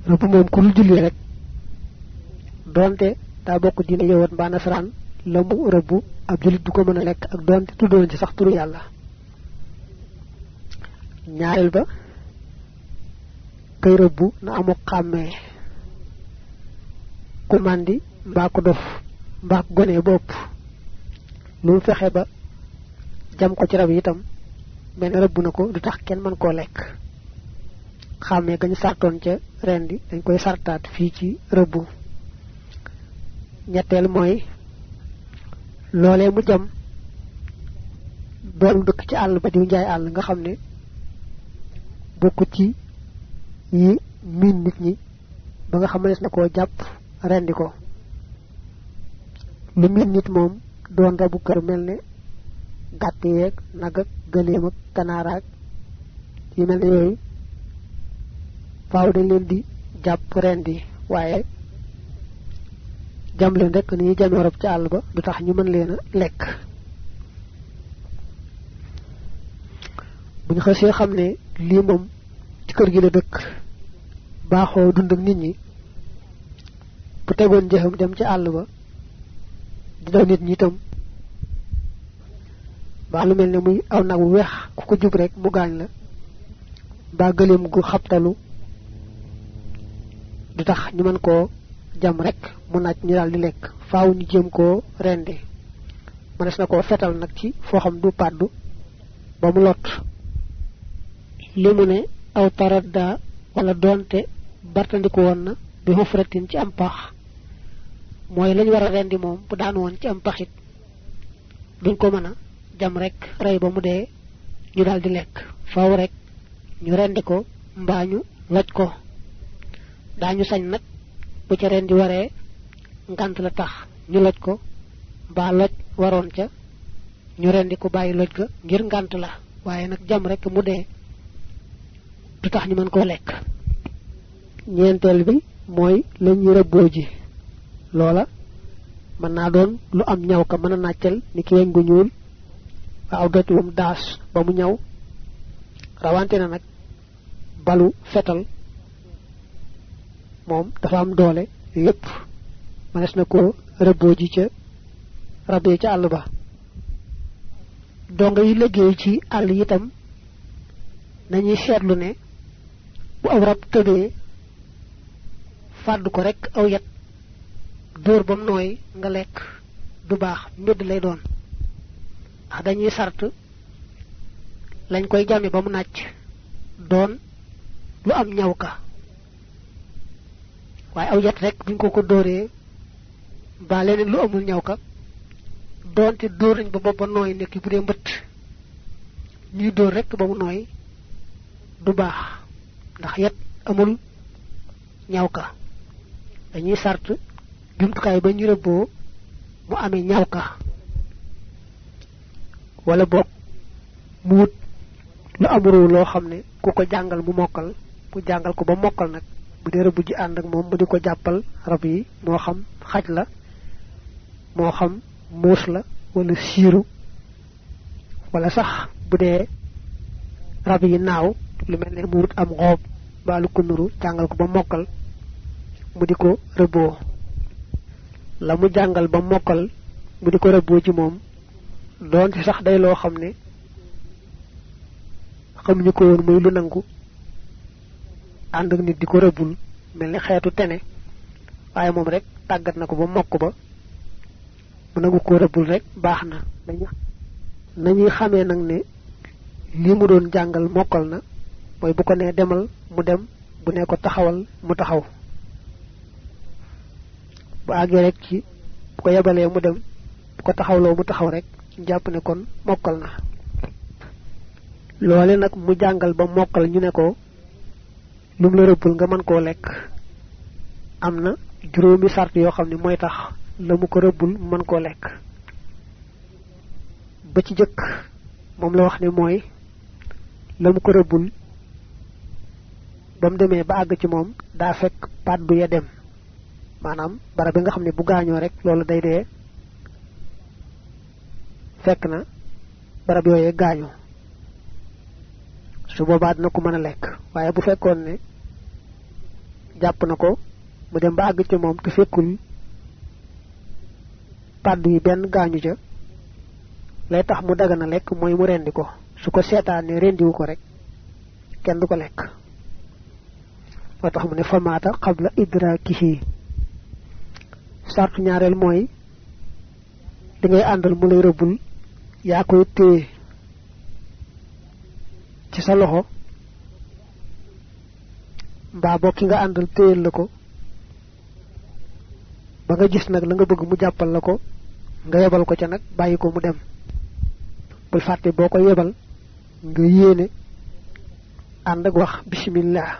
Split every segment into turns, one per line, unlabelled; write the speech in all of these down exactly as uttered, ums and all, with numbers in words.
rëbb moom ku julli rek donte daa bokk diine yowat mbaa nasaraan la mu rëbb ab jullit du ko mën a lekk ak donte tuddoon ci sax turu yàlla. ñaareel ba kay rëbb na amu xàmmee ku màndi mbaa ko dof mbaa ko gone bopp lu mu fexe ba jam ko ci rab yi itam mel ne rëbb na ko du tax kenn mën koo lekk. xàmmee gañu sartoon ca rendi dañ koy sartaat fii ci rëbb. ñetteel mooy loolee mu jam doon dëkk ci àll ba diw njaay àll nga xam ne bokkut ci yi miin nit ñi ba nga xam ne na koo jàpp rendi ko. lu miin nit moom doon rabu kër mel ne gàtt yeeg nag ak gëléem ak kanaaraak yi mel ne yooyu faaw dañ leen di jàpp rendi waaye jam leen rek ni ñuy jamee rab ci àll ba du tax ñu mën leen a lekk. bu ñu xasee xam ne lii moom ci kër gi la dëkk baaxoo dund ak nit ñi bu tegoon jëxam dem ci àll ba di daw nit ñi itam baa lu mel ne muy aw nag wu weex ku ko jub rek mu gaañ la baa gëléem gu xabtalu du tax ñu mën koo jam rek mu naaj ñu daal di lekk faaw ñu jéem koo rendi. mënees na koo fetal nag ci foo xam du pàddu ba mu lot. li mu ne aw taradda wala doonte bartandiku woon na bi xufratin ci am pax mooy lañ war a rendi moom bu daan woon ci am paxit duñ ko mën a jam rek rey ba mu dee ñu daal di lekk faaw rek ñu rendi ko mbaa ñu loj ko. daañu sañ nag bu ca rendi waree ngant la tax ñu loj ko mbaa loj waroon ca ñu rendi ko bàyyi loj ga ngir ngant la waaye nag jam rek mu dee du tax ñu mën koo lekk. ñeenteel bi mooy la ñuy rëbboo ji loola mën naa doon lu am ñaw ka mën a nàccal ni ki weñ gu ñuul ba aw doj wum daas ba mu ñaw rawante na nag balu fetal moom dafa am doole yépp mënees na ko rëbboo ji ca rab yi ca àll ba. donga yi liggéey ci àll itam nañuy seetlu ne bu aw rab tëbee fàdd ko rek aw yat dóor bam nooy nga lekk du baax mbedd lay doon ndax dañuy sart lañ koy jame ba mu nàcc doon lu am ñaw ka waaye aw yat rek buñ ko ko dóoree ba leneen lu amul ñaw ka doonte dóor nañ ba bopp ba nooy nekk bu dee mbëtt ñuy dóor rek ba mu nooy du baax ndax yat amul ñaw ka dañuy sart jumtukaay ba ñu rëbboo mu amee ñaw ka wala boog mu wut lu amuru loo xam ne ku ko jàngal mu mokkal ku jàngal ko ba mokkal nag bu dee rëbb ji ànd ak moom mu di ko jàppal rab yi moo xam xaj la moo xam muus la wala siiru wala sax bu dee rab yi naaw lu mel ne mu wut am xoob ba lu ko nuru jàngal ko ba mokkal mu di ko rëbboo la mu jàngal ba mokkal mu di ko rëbboo ci moom doon ci sax day loo xam ne xamuñu ko woon muy lu nangu ànd ak nit di ko rëbbul mel ni xeetu tene waaye moom rek tàggat na ko ba mokk ba mu nangu ko rëbbul rek baax na. nañuy xamee nag ne li mu doon jàngal mokkal na mooy bu ko nee demal mu dem bu ne ko taxawal mu taxaw bu àggee rek ci bu ko yebalee mu dem bu ko taxawloo mu taxaw rek jàpp ne kon mokkal na. loole nag mu jàngal ba mokkal ñu ne ko lum la rëbbul nga mën koo lekk am na juróomi sart yoo xam ne mooy tax la mu ko rëbbul mën koo lekk. ba ci jëkk moom la wax ne mooy la mu ko rëbbul ba mu demee ba àgg ci moom daa fekk pàddu ya dem maanaam barab bi nga xam ne bu gaañoo rek loolu day dee fekk na barab yooyee gaañu su boobaa dina ko mën a lekk waaye bu fekkoon ne jàpp na ko mu dem ba àgg ci moom te fekkul pàddu yi benn gaañu ca lay tax mu dagana lekk mooy mu rendi ko su ko seetaane rendiwu ko rek kenn du ko lekk moo tax mu ne famaata qabla idrakihi sartu ñaareel mooy di ngay àndal mu lay rëbbul yaa koy téye ci sa loxo mbaa bokki nga àndal téyel la ko ba nga gis nag la nga bëgg mu jàppal la ko nga yebal ko ca nag bàyyi ko mu dem bul fàtte boo ko yebal nga yéene ànd ak wax bismillah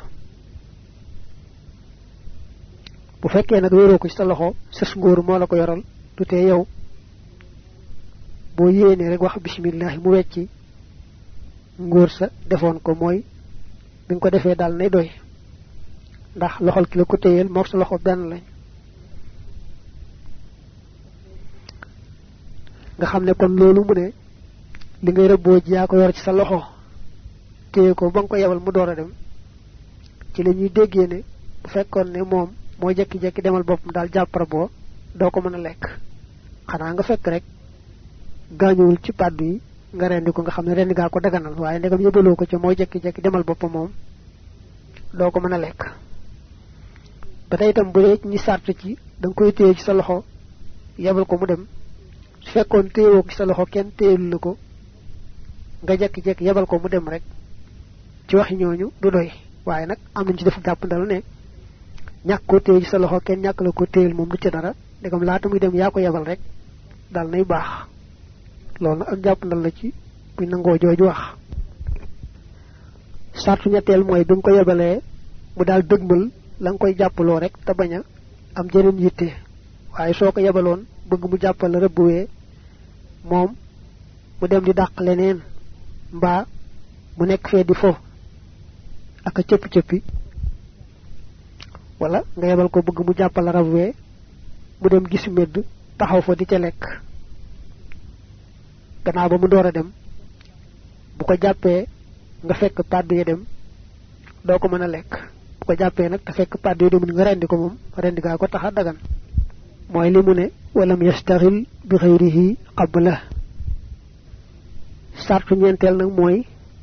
bu fekkee nag wéeroo ko ci sa loxo sës ngóor moo la ko yoral du tee yow boo yéene rek wax bismillah mu wecci ngóor sa defoon ko mooy bi nga ko defee daal nay doy ndax loxol ki la ko téyel mook sa loxo benn lañ nga xam ne kon loolu mu ne li ngay rëbboo ji yaa ko yor ci sa loxo téye ko ba nga ko yebal mu door a dem ci la ñuy déggee ne bu fekkoon ne moom moo jekki-jekki demal boppam daal jàppara boo doo ko mën a lekk xanaa nga fekk rek gaañuwul ci pàddu yi nga rendi ko nga xam ne rendi gaa ko daganal waaye ndegam yëbaloo ko ci moo jekki-jekki demal boppam moom doo ko mën a lekk ba tey itam bu dee ñi sart ci da nga koy téye ci sa loxo yebal ko mu dem su fekkoon téyewoo ci sa loxo kenn téyelu la ko nga jekki-jekki yebal ko mu dem rek ci waxi ñooñu du doy waaye nag am nañ ci def jàpp ndal ne ñàkk ko téye ci sa loxo kenn ñàkk la ko téyel moom du ci dara ndegam laata muy dem yaa ko yebal rek daal nay baax loolu ak jàpp ndal la ci buy nangoo jooju wax sartu ñetteel mooy bi nga ko yebalee mu daal dëgmal la nga koy jàppaloo rek te bañ a am jeneen yitte waaye soo ko yebaloon bëgg mu jàppal la rëbbuwee moom mu dem di dàq leneen mbaa mu nekk fee di fo ak a cëppi-cëppi wala nga yebal ko bëgg mu jàppal la rabwee mu dem gis medd taxaw fa di ca lekk gannaaw ba mu door a dem bu ko jàppee nga fekk pàddu ya dem doo ko mën a lekk bu ko jàppee nag te fekk pàddu ya demul nga rendi ko moom rendi gaa ko taxa dagan mooy li mu ne walam yastaxil bi xayrihi qabla sartu ñeenteel nag mooy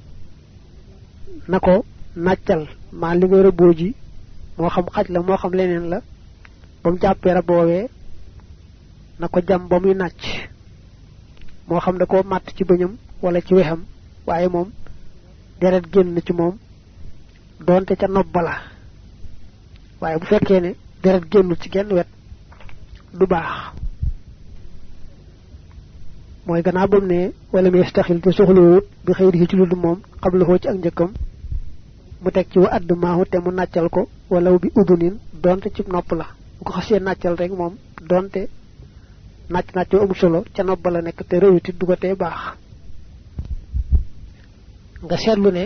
na ko nàccal maa li ngay rëbboo ji moo xam xaj la moo xam leneen la ba mu jàppee raboowee na ko jam ba muy nàcc moo xam da koo màtt ci bëñam wala ci wexam waaye moom deret génn ci moom doonte ca nopp la waaye bu fekkee ne deret génnul ci genn wet du baax mooy gannaaw bam ne wala mi yastaxil te soxlawut bi xëyri ci lu dul moom xablahoo ci ak njëkkam mu teg ci wa add maahu te mu nàccal ko walaw bi udunin donte ci nopp la bu ko xasee nàccal rek moom donte nàcc nàccoo amul solo ca nopp la nekk te réwutit du ko tee baax nga seetlu ne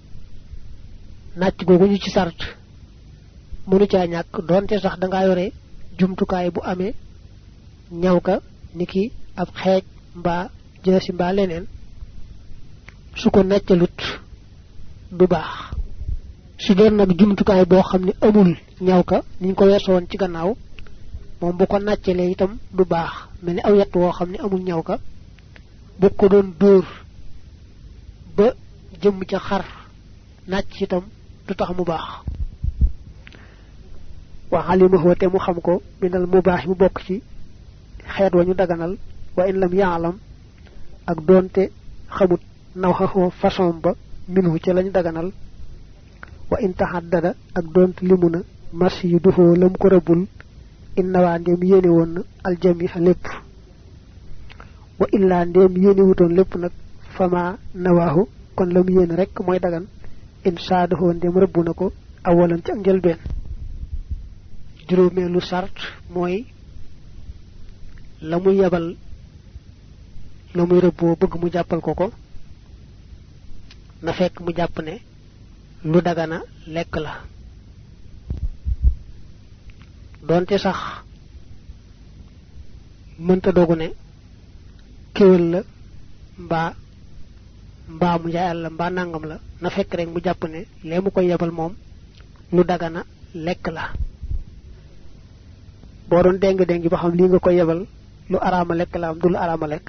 nàcc googu ñu ci sart mënu caa ñàkk donte sax da ngaa yore jumtukaay bu amee ñaw ka niki ab xeej mbaa jësi mbaa leneen su ko nàccalut du baax su doon nag jumtukaay boo xam ne amul ñaw ka niñ ko weesoon ci gannaaw moom bu ko nàccalee itam du baax mel ni aw yett woo xam ne amul ñaw ka bu ko doon dóor ba jëm ca xar nàcc itam du tax mu baax wa alimahu te mu xam ko minal mubaax mu bokk ci xeet wa ñu daganal wa in lam yaalam ak doonte xamut naw xaxoo façon ba minhu ca lañu daganal wa in taxaddada ak doonte limu na marsi yu duxoo lam ko rëbbul innawaa ndéem yéene woon na aljami lépp wa illaa ndéem yéene wutoon lépp nag fama nawaahu kon la mu yéene rek mooy dagan in saadaxoo ndéem rëbbu na ko awalan ci ak njëlbeen juróomeelu sart mooy la muy yebal la muy rëbboo bëgg mu jàppal ko ko na fekk mu jàpp ne lu dagana lekk la doonte sax mënta dogu ne kéwél la mbaa mbaa mu njaay àll mbaa nangam la na fekk rek mu jàpp ne lee mu koy yebal moom lu dagana lek la bo doon deng deng ba xam li nga ko yebal lu arama lek la am dul arama lek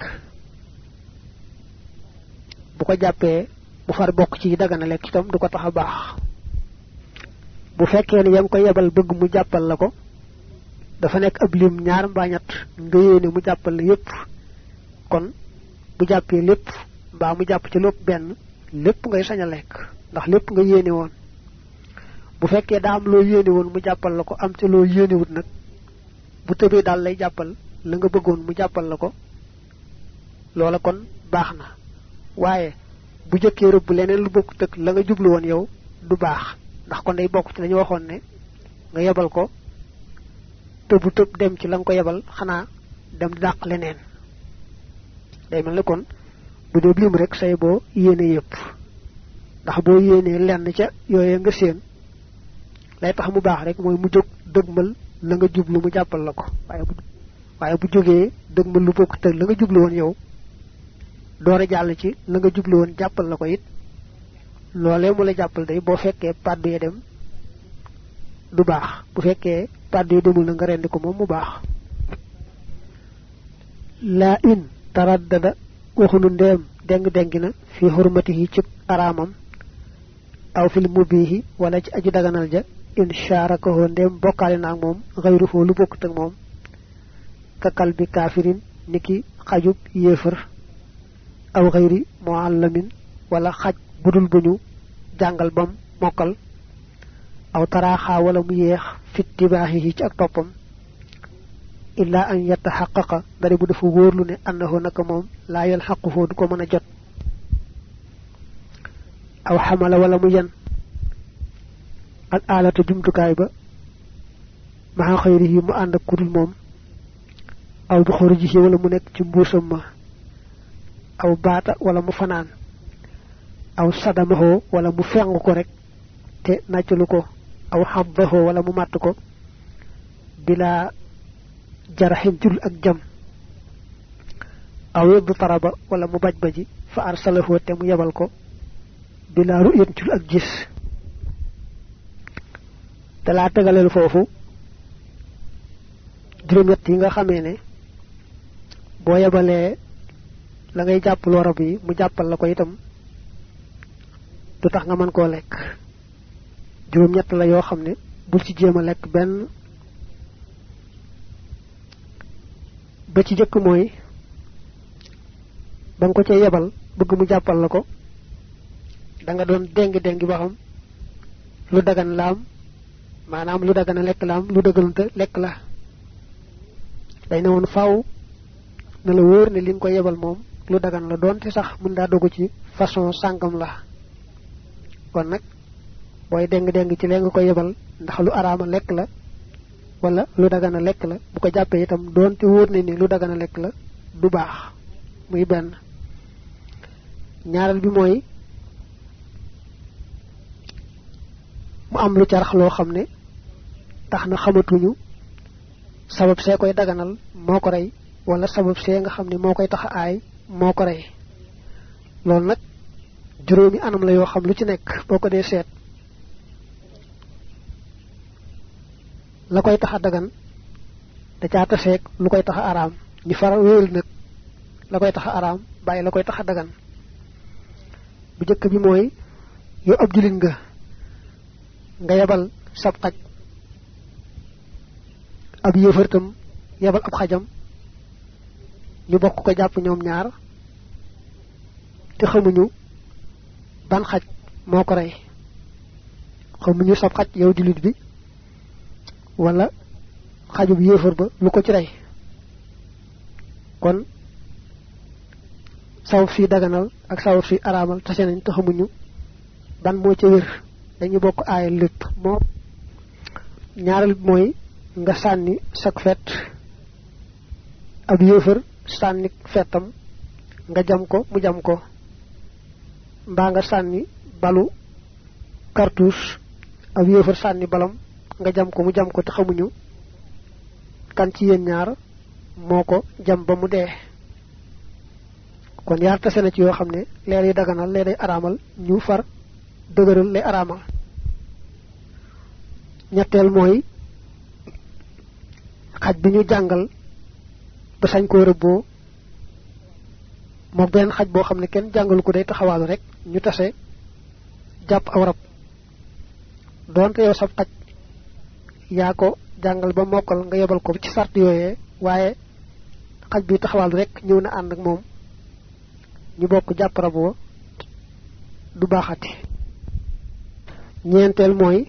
bu ko jappé bu far bok ci dagana lek itam du ko taxa bax bu fekkee ni yang ko yebal bëgg mu jappal la ko dafa nek ab lim ñaar mba ñatt nga yéene mu jappal la yépp kon bu jappé lépp ba mu japp ci lépp ben lépp ngay saña lek ndax lépp nga yéene won bu fekkee da am lo yéene won mu jappal la ko am ci lo yéene wut nak bu tëbee dal lay jappal la nga bëggoon mu jappal la ko loola kon baxna waaye bu jëkkee rëbb leneen lu bokku tëk la nga jublu won yow du bax ndax kon day bokku ci lañu waxoon ne nga yebal ko tëbu tëb dem ci la nga ko yebal xanaa dem di dàq leneen day mel ne kon bu dee lim rek say boo yéene yépp ndax boo yéenee lenn ca yooye nga seen lay tax mu baax rek mooy mu jóg dëgmal la nga jublu mu jàppal la ko waaye bu waaye bu jógee dëgmal lu bokk tëg la nga jublu woon yow doora jàll ci la nga jublu woon jàppal la ko it loolee mu la jàppal day boo fekkee paddu ya dem du baax bu fekkee paddu ya demul na nga rendi ko moom mu baax la in taraddada waxunu ndeem deng dengi na fi hurmatihi ci aramam aw fil mubihi wala ci aji daganal ja in sharakahu ndeem bokkaale naag moom xayru foo lu bokkut ak moom ka kalbi kafirin niki xajub yéefar aw xayri muallamin wala xaj budul buñu jàngal bam mokkal aw taraaxa wala mu yeex fit tibaahihi ci ak toppam illa an yatahaqqaqa dari bu dafa wóorlu ne annahu naka moom laa yalxaqu foo du ko mën a jot aw xamala wala mu yen al alata jumtukaay ba maxa xayrihi mu ànd ak kudul moom aw bi xorijihi wala mu nekk ci mbuusam ma aw baata wala mu fanaan aw sadamaho wala mu feng ko rek te nàccalu ko aw xabbaho wala mu màtt ko bila jarahin jul ak jam aw yedd taraba wala mu baj baji fa arsalahu te mu yebal ko bila ru'yat jul ak gis te laa tegaleel foofu juróom ñett yi nga xamee ne boo yebalee la ngay jàpp loo rab yi mu jàppal la ko itam du tax nga mën koo lekk juróom ñett la yoo xam ne bul ci jéem a lekk benn ba ci jëkk mooy ba nga ko ca yebal bëgg mu jàppal la ko da nga doon déngi déngi ba xam lu dagan laam maanaam lu dagan a lekk laam lu daganute lekk la day ne woon faaw na la wóor ne li nga ko yebal moom lu dagan la doonte sax mën daa dogu ci façon sàngam la kon nag booy deng deng ci lee nga ko yebal ndax lu araama lekk la wala lu dagana lekk la bu ko jàppee itam doonte wóor ne ni lu dagana lekk la du baax muy benn ñaaral bi mooy mu am lu carax loo xam ne tax na xamatuñu sabab see koy daganal moo ko rey wala sabab see nga xam ne moo koy tax a aay moo ko rey loolu nag juróomi anam la yoo xam lu ci nekk boo ko dee seet la koy tax a dagan da caa taseeg lu koy tax a araam ñu faral wéyal nag la koy tax a araam bàyyi la koy tax a dagan bu jëkk bi mooy yow ab jullit nga nga yebal sab xaj ab yéefartam yebal ab xajam ñu bokk ko jàpp ñoom ñaar te xamuñu ban xaj moo ko rey xamuñu sab xaj yow jullit bi wala xajub yéefar ba lu ko ci rey kon sawab si daganal ak sawab si araamal tase nañ te xamuñu ban moo ca wér dañu bokk aayal lépp moo ñaaral mooy nga sànni sak fet ab yéefar sànni fetam nga jam ko mu jam ko mbaa nga sànni balu cartouche ab yéefar sànni balam nga jam ko mu jam ko te xamuñu kan ci yeen ñaar moko jam ba mu dee kon yaar tase na ci yoo xam ne leer yi daganal leer yi araamal ñu far dëgëral lay araamal ñettel moy xaj bi ñu jàngal ba sañ ko rëbboo mo ben xaj bo xamne kenn jàngalu ko day taxawal rek ñu tassé japp aw rab donte yow sab xaj yaa ko jàngal ba mokkal nga yebal ko ci sart yooyee waaye xaj bi taxawal rek ñëw na ànd ak moom ñu bokk jàpp rab wa du baaxati ñeenteel mooy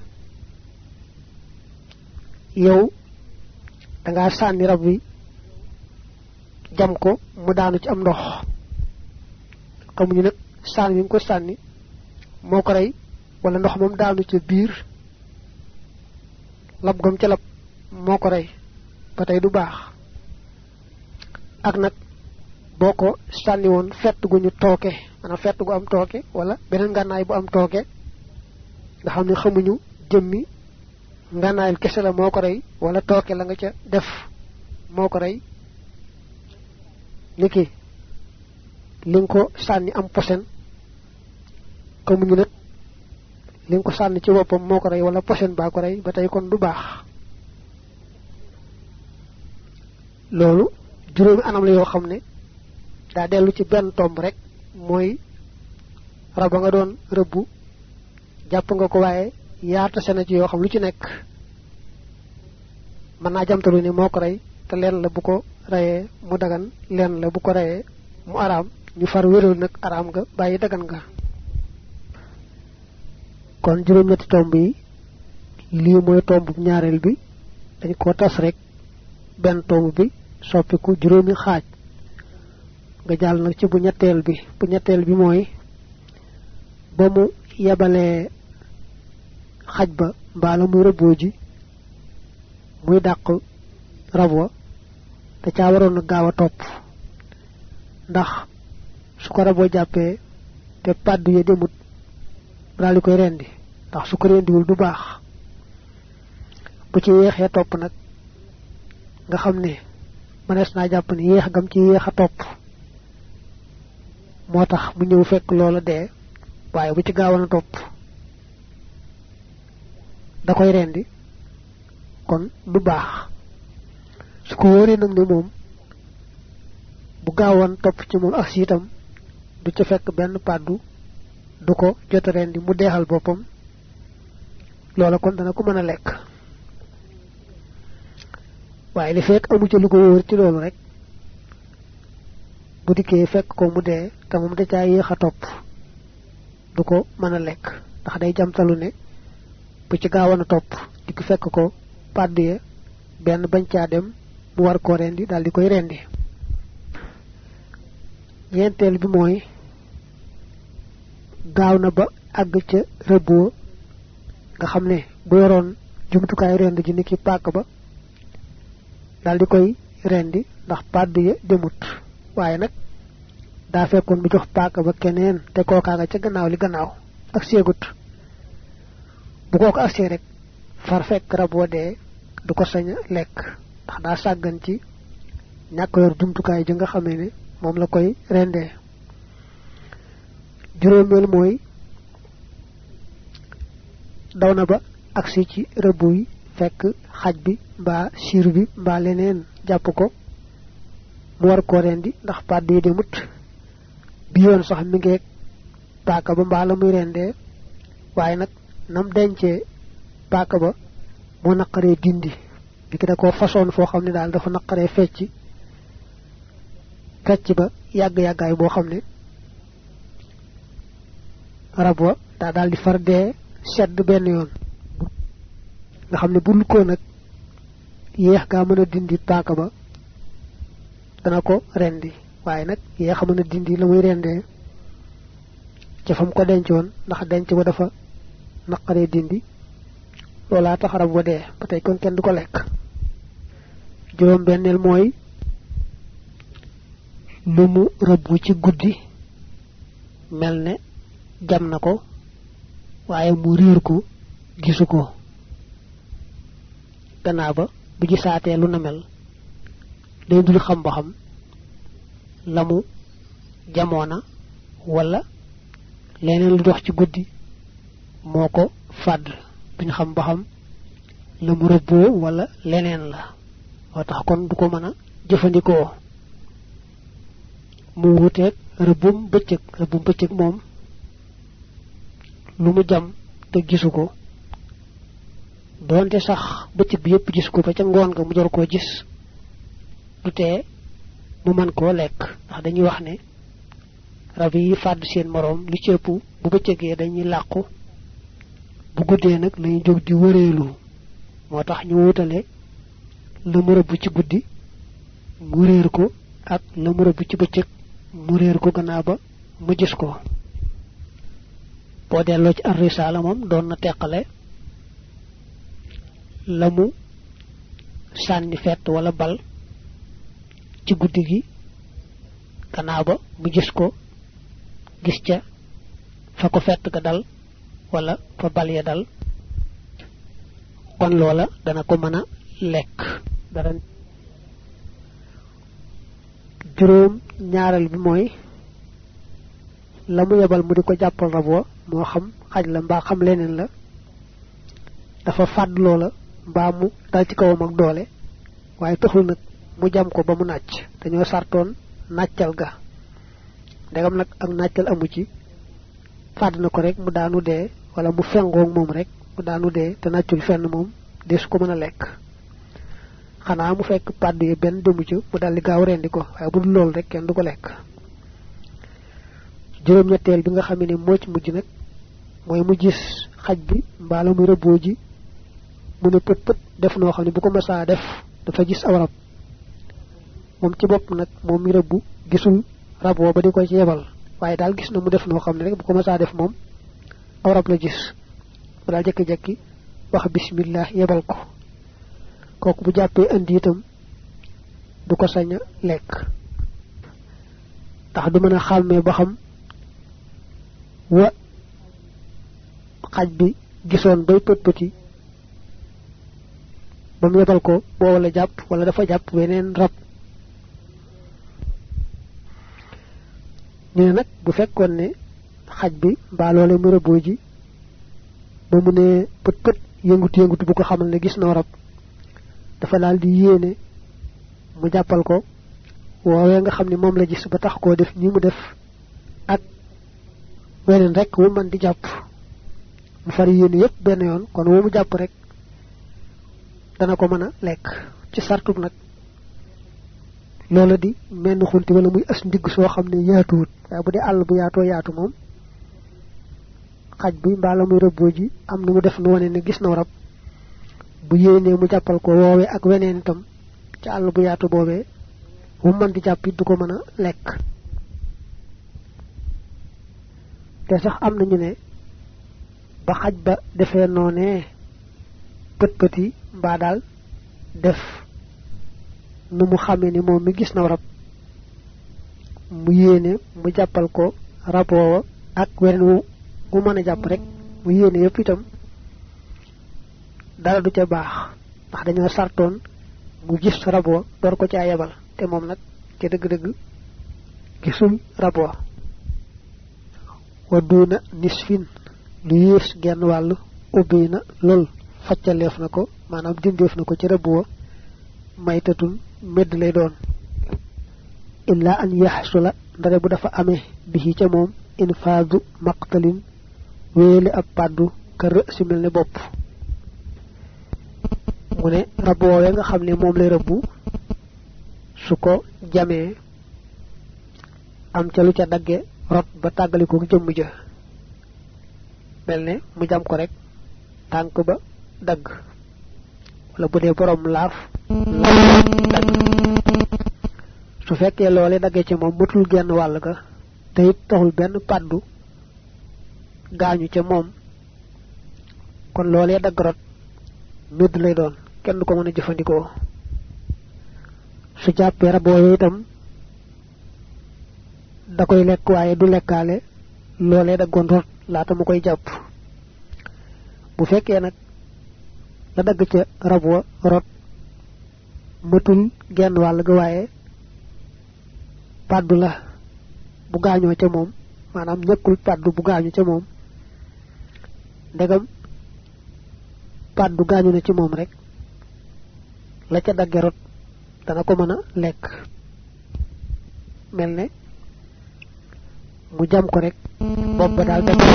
yow da ngaa sànni rab wi jam ko mu daanu ci am ndox xamuñu nag sànni yi nga ko sànni moo ko rey wala ndox moom daanu ci biir lab gam ca lab moo ko rey ba tey du baax ak nag boo ko sànni woon fett gu ñu tooke maanaam fett gu am tooke wala beneen ngànnaay bu am tooke nga xam ne xamuñu jëmmi ngànnaayal kese la moo ko rey wala tooke la nga ca def moo ko rey niki li nga ko sànni am posen xamuñu nag li nga ko sànni ci boppam moo ko rey wala posen baa ko rey ba tey kon du baax loolu juróomi anam la yoo xam ne daa dellu ci benn tomb rek mooy raba nga doon rëbbu jàpp nga ko waaye yaata sena ci yoo xam lu ci nekk mën naa jamtalu ne moo ko rey te leen la bu ko reyee mu dagan leen la bu ko reyee mu araam ñu far wéral nag araam nga bàyyi dagan nga kon juróom ñetti tomb yi lii mooy tomb ñaareel bi dañ ko tas rek benn tomb bi soppiku juróomi xaaj nga jàll nag ci bu ñetteel bi bu ñetteel bi mooy ba mu yebalee xaj ba mbaa la muy rëbboo ji muy dàq rab wa te caa waroon na gaaw a topp ndax su ko rab wa jàppee te pàddu ya demut daal di koy rendi ndax su ko rendiwul du baax bu ci yeexee topp nag nga xam ne mënees naa jàpp ne yeex gam ci yeex a topp moo tax mu ñëw fekk loola dee waaye bu ci gaawoon a topp da koy rendi kon du baax su ko wóoree nag ne moom bu gaawoon topp ci moom ak siitam du ca fekk benn pàddu du ko jot rendi mu deexal boppam loola kon dana ko mën a lekk waaye li fekk amu ci lu ko wóor ci loolu rek bu dikkee fekk ko mu dee te moom da caa yéex a topp du ko mën a lekk ndax day jamtalu ne bu ci gaawoon a topp dikk fekk ko pàddu ya benn bañ caa dem mu war koo rendi daal di koy rendi ñeenteel bi mooy gaaw na ba àgg ca rëbboo nga xam ne bu yoroon jumtukaay rend ji niki paak ba daal di koy rendi ndax pàddu ya demut waaye nag daa fekkoon bu jox paak ba keneen te kookaa nga ca gannaaw li gannaaw ak seegut bu kooku agsee rek far fekk rab wa dee du ko sañ a lekk ndax daa sàggan ci ñàkk yor jumtukaay ji nga xamee ne moom la koy rendee juróomeel mooy daw na ba agsi ci rëbbu yi fekk xaj bi mbaa siir bi mbaa leneen jàpp ko mu war koo rendi ndax pàddu yi demut bi yoon sax mi ngeeg paaka ba mbaa la muy rendee waaye nag nam dencee paaka ba moo naqaree dindi li ki da koo façon foo xam ne daal dafa naqaree fecc fecc ba yàgg-yàggaay boo xam ne rab wa daa daal di far dee sedd benn yoon nga xam ne bul ko nag yeex gaa mën a dindi paaka ba dana ko rendi waaye nag yeex a mën a dindi la muy rendee ca fam ko dencoon ndax denc ba dafa naqaree dindi loolaa tax rab wa dee ba tey kon kenn du ko lekk juróom benneel mooy lu mu rëbbu ci guddi mel ne jam na ko waaye mu riir ko gisu ko gannaaw ba bu gisaatee lu na mel day dul xam ba xam la mu jamoona wala leneen lu dox ci guddi moo ko fàdd duñ xam ba xam la mu rëbboo wala leneen la moo tax kon du ko mën a jëfandikoo mu wuteeg rëbbum bëccëg rëbbum bëccëg moom lu mu jam te gisu ko doonte sax bëccëg bi yépp gis ko ba ca ngoon nga mu door koo gis du tee mu mën koo lekk ndax dañuy wax ne rab yi fàdd seen moroom li ci ëpp bu bëccëgee dañuy làqu bu guddee nag lañuy jóg di wëreelu moo tax ñu wutale la mu rëbb ci guddi mu réer ko ak la mu rëbb ci bëccëg mu réer ko gannaaw ba mu gis ko boo delloo ci ar-risaala moom doon na teqale la mu sànni fett wala bal ci guddi gi gannaaw ba mu gis ko gis ca fa ko fett ga dal wala fa bal ya dal kon loola dana ko mën a lekk dara juróom ñaareel bi mooy la mu yebal mu di ko jàppal rab wa moo xam xaj la mbaa xam leneen la dafa fàdd loola mbaa mu dal ci kawam ak doole waaye taxul nag mu jam ko ba mu nàcc dañoo sartoon nàccal ga ndegam nag ak nàccal amu ci fàdd na ko rek mu daanu dee wala mu fengoog moom rek mu daanu dee te nàccul fenn moom des ko mën a lekk xanaa mu fekk pàddu yi benn demu ci mu daldi gaaw rendi ko waaye bu dul loolu rek kenn du ko lekk juróom ñetteel bi nga xam ne moo ci mujj nag mooy mu gis xaj bi mbaa la muy rëbboo ji mu ne pët pët def noo xam ne bu ko mësaa def dafa gis aw rab moom ci bopp nag moom mi rëbbu gisul rab woo ba di ko ci yebal waaye daal gis na mu def noo xam ne rek bu ko mësaa def moom aw rab la gis mu daal jekki-jekki wax bismillah yebal ko kooku bu jàppee andi itam du ko sañ a lekk tax du mën a xàmmee ba xam wa xaj bi gisoon bay pët pëti ba mu yebal ko boobu la jàpp wala dafa jàpp weneen rab ñu ne nag bu fekkoon ne xaj bi mbaa loole mu rëbboo ji ba mu ne pët pët yëngutu yëngutu bu ko xamal ne gis na rab dafa daal di yéene mu jàppal ko woowee nga xam ne moom la gis ba tax koo def ni mu def ak weneen rek wu man di jàpp mu far yéene yépp benn yoon kon wu mu jàpp rek dana ko mën a lekk ci sartub nag loola di menn xunti wala muy as ndigg soo xam ne yaatuwut waaye bu dee àll bu yaatoo yaatu moom xaj bi mbaa la muy rëbboo ji am nu mu def nu wane ne gis na rab bu yéenee mu jàppal ko woowee ak weneen itam ci àll bu yaatu boobee wu mën di jàpp it du ko mën a lekk te sax am nañu ne ba xaj ba defee noonee pët pët yi mbaa daal def nu mu xamee ni moom mi gis na rab mu yéene mu jàppal ko rab woowa ak weneen wu wu mën a jàpp rek mu yéene yépp itam dara du ca baax ndax dañoo sartoon mu gis rab wa door ko caa yebal te moom nag ca dëgg-dëgg gisul rab wa wa duuna nisfin lu yées genn wàll ubbi na lool faccaleef na ko maanaam dindeef na ko ci rëbb wa maytatun medd lay doon illa an yaxsula ndare bu dafa amee bi ca moom infaadu maqtalin wéele ab pàddu ka rë si mel ne bopp mu ne rab woowee nga xam ne moom lay rëbbu su ko jamee am ca lu ca dagge rot ba tàggaliko jëmm ja mel ne mu jam ko rek tànk ba dagg wala bu dee borom laaf laaf dagg su fekkee loole daggee ci moom matul genn wàll ga te it taxul benn pàddu gaañu ca moom kon loolee dagg rot medd lay doon kenn du ko mën a jëfandikoo su jàppee rab woowu itam da koy lekk waaye du lekkaale loolee daggoon rot laata mu koy jàpp bu fekkee nag la dagg ca rab wa rot matul genn wàll ga waaye pàddu la bu gaañoo ca moom maanaam ñëkkul pàddu bu gaañu ca moom ndegam paddu gañu na ci mom rek la ca dagge rot dana ko mëna lek melne mu jam ko rek bopp ba dal dem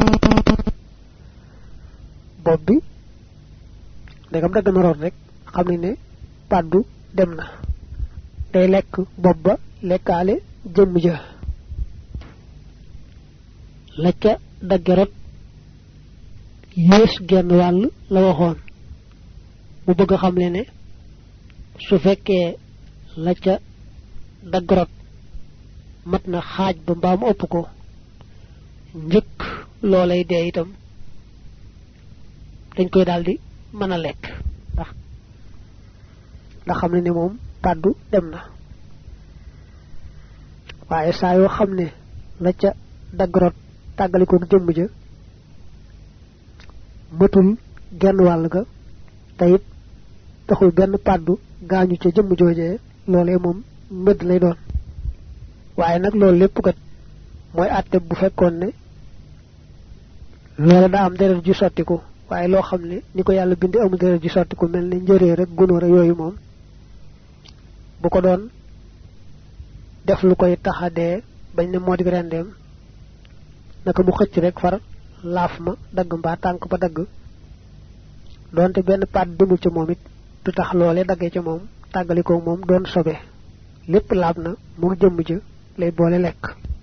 bopp bi ndegam dagg na rot rek xamni ne paddu dem na day lek bopp ba lekkaale jëm ja la ca dagge rot yes genn wàll la waxoon mu bëgg xam le ne su fekkee la ca dagg rot mat na xaaj ba mbaam ëpp ko njëkk loolay dee itam dañ koy daldi mën a lekk ndax ndax xam ne ne moom paddu dem na waaye saa yoo xam ne la ca dagg rot tàggaliko jëmm ja matul genn wàll ga tayit taxul benn paddu gaañu ca jëmm joojee loolee moom mbëdd lay doon waaye nag loolu lépp kat mooy àtte bu fekkoon ne loola daa am deret ju sottiku waaye loo xam ne ni ko yàlla bindi amul deret ju sottiku mel ne njëree rek gunóor yooyu moom bu ko doon def lu koy taxadee bañ ne moo di rendeem naka mu xëcc rek far laaf ma dagg mbaa tànk ba dagg donte benn paat demul ca moom it du tax loole daggee ca moom tàggalikoo moom doon sobe lépp laab na mu jëmm ja lay boole lekk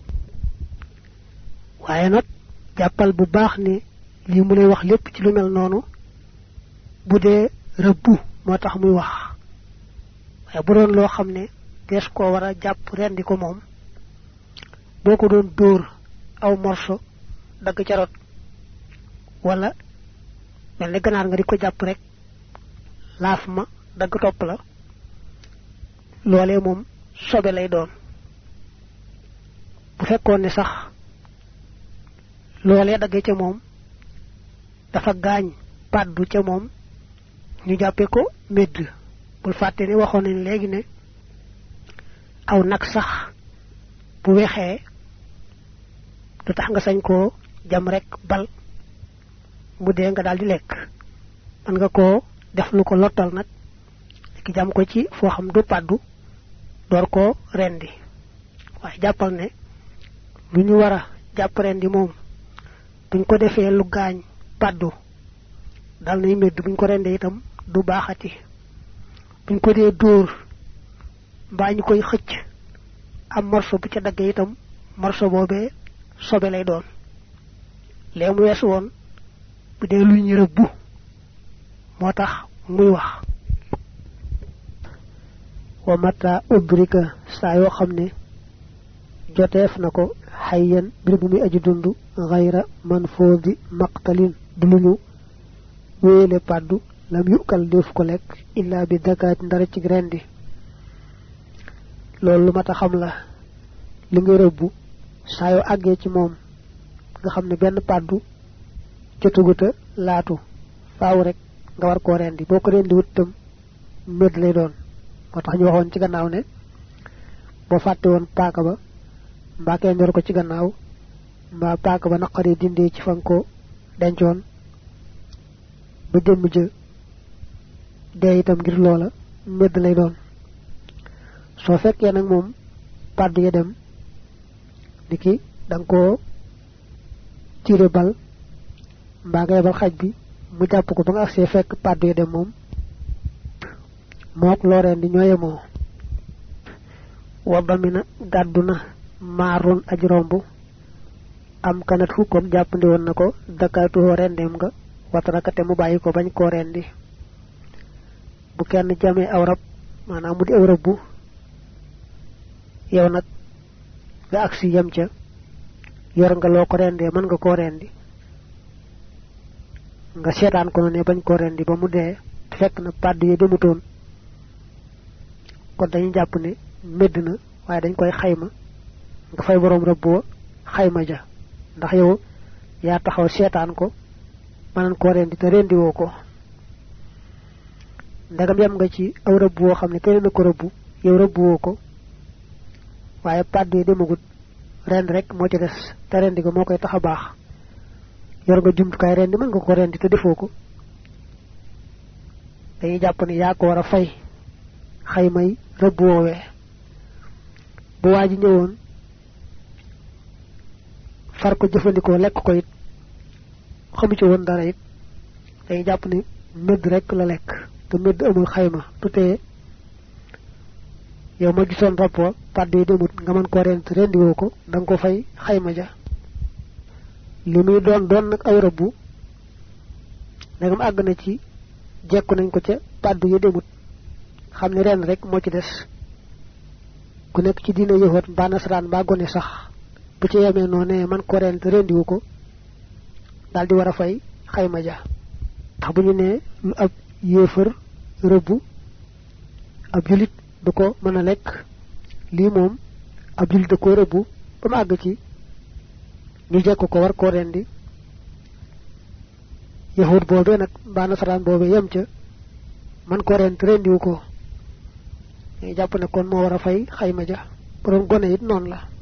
waaye nag jàppal bu baax ni li mu lay wax lépp ci lu mel noonu bu dee rëbbu moo tax muy wax waaye bu doon loo xam ne dees koo war a jàpp rendi ko moom boo ko doon dóor aw morso dagg ca rot wala mel ne ganaar nga di ko jàpp rek laaf ma dagg topp la loolee moom sobe lay doon bu fekkoon ne sax loolee dagge ca moom dafa gaañ paddu ca moom ñu jàppe ko medd bul fàtte ni waxoon nañ léegi ne aw nag sax bu wexee du tax nga sañ koo jam rek bal mu dee nga daal di lekk man nga koo def lu ko lottal nag ki jam ko ci foo xam du paddu door ko rendi waaye jàppal ne lu ñu war a jàpp rendi moom buñ ko defee lu gaañ paddu dal nay medd buñ ko rendee itam du baaxati buñ ko dee dóor mbaa ñu koy xëcc am morso bu ca daggee itam morso boobee sobe lay doon lee mu weesu woon bu dee lu ñu rëbbu moo tax muy wax wa mata udrika saa yoo xam ne joteef na ko xayyan bir bu muy aji dund xayra man foodi maqtalin du lu ñu wéele paddu lam yukal def ko lekk illa bi dakaat ndara ci rendi loolu lu mata xam la li nga rëbbu saa yoo àggee ci moom nga xam ne benn paddu jotuguta laatu faaw rek nga war koo rendi boo ko rendi wut tam med lay doon moo tax ñu waxoon ci gannaaw ne boo fàtte woon paaka ba mbaa kenn yor ko ci gannaaw mbaa paaka ba naqari dindee ci fan ko dencoon ba jëmm ja dee itam ngir loola med lay doon soo fekkee nag moom paddu ya dem niki dang ko tiré bal mbaa nga yebal xaj bi mu jàpp ko ba nga agsee fekk paddu ya dem moom mook loreen di ñoo yemoo wa bamina gàddu na maarun aji romb am kanat fu kon jàppandi woon na ko dakaatu rendem nga watarakate mu bàyyi ko bañ koo rendi bu kenn jamee aw rab maanaam mu di aw rabbu yow nag nga agsi yem ca yor nga loo ko rendee mën nga koo rendi nga seetaan ko ne bañ koo rendi ba mu dee fekk na paddu yi demutoon kon dañu jàpp ne medd na waaye dañ koy xayma nga fay borom rabbu xayma ja ndax yow yaa taxaw seetaan ko manan koo rendi te rendi woo ko ndagam yam nga ci aw rabbu woo xam ne keneen ko rabbu yow rabbu woo ko waaye paddu yi demagut rend rek moo ci des te rendi ko moo koy tax a baax yor nga jumtukaay rendi mën nga ko rendi te defoo ko dañuy jàpp ni yaa ko war a fay xaymay rëbb woowee bu waa ji ñëwoon far ko jëfandikoo lekk ko it xamu ci woon dara it dañuy jàpp ni mëdd rek la lekk te mëdd amul xayma tutee yow ma gisoon rab wa pàdd yi demut nga mën koo rent rendiwoo ko da nga ko fay xayma ja li muy doon doon nag aw rëbbu ndegam àgg na ci jekku nañ ko ca pàdd yi demut xam ne ren rek moo ci des ku nekk ci diine yëhoot mbaa nasaraan mbaa gone sax bu ci yemee noonee man ko rent rendiwu ko daal di war a fay xayma ja ndax bu ñu nee lu ab yéefar rëbbu ab julit du ko mën a lekk lii moom ab julit da ko rëbbu ba mu àgg ci ñu jekk ko war koo rendi yahud boobee nag mbaa nasaraan boobee yem ca man ko rent rendiwu ko ñu jàpp ne kon moo war a fay xayma ja borom gone it noonu la